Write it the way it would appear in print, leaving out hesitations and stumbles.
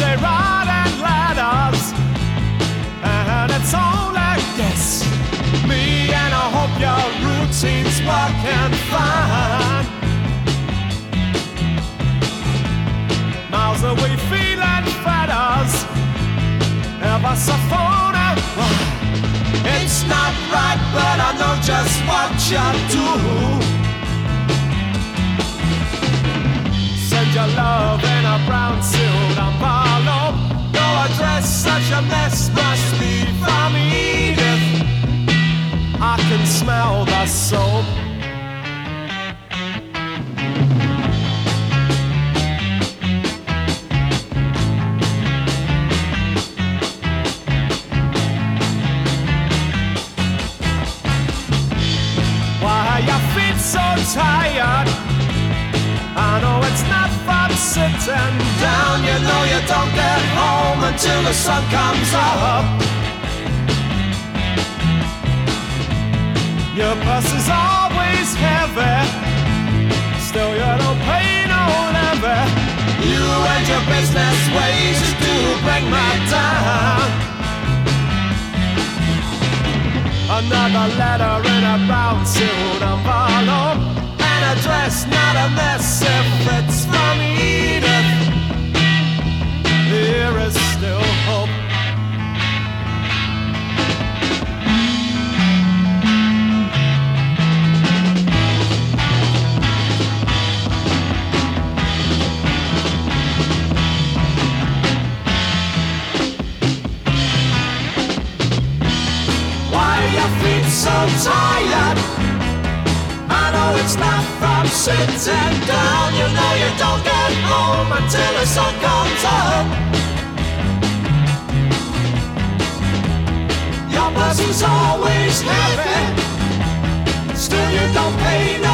they ride and ladders, and it's all like this. Me and I hope your routine's working fine. Miles away feeling feathers, ever so phony. It's not right, but I know just what you do. Send your love in a brown sealed envelope. No address, such a mess must be from Edith. I can smell the soap. So tired, I know it's not fun sitting down. You know you don't get home until the sun comes up. Your purse is always heavy, still you don't pay no levy. You and your business ways do bring me down. Another letter in a brown sealed envelope. An address, not a mess if it's from Edith. There is still hope. So tired, I know it's not from sitting down. You know you don't get home until the sun comes up. Your purse is always heavy, still you don't pay no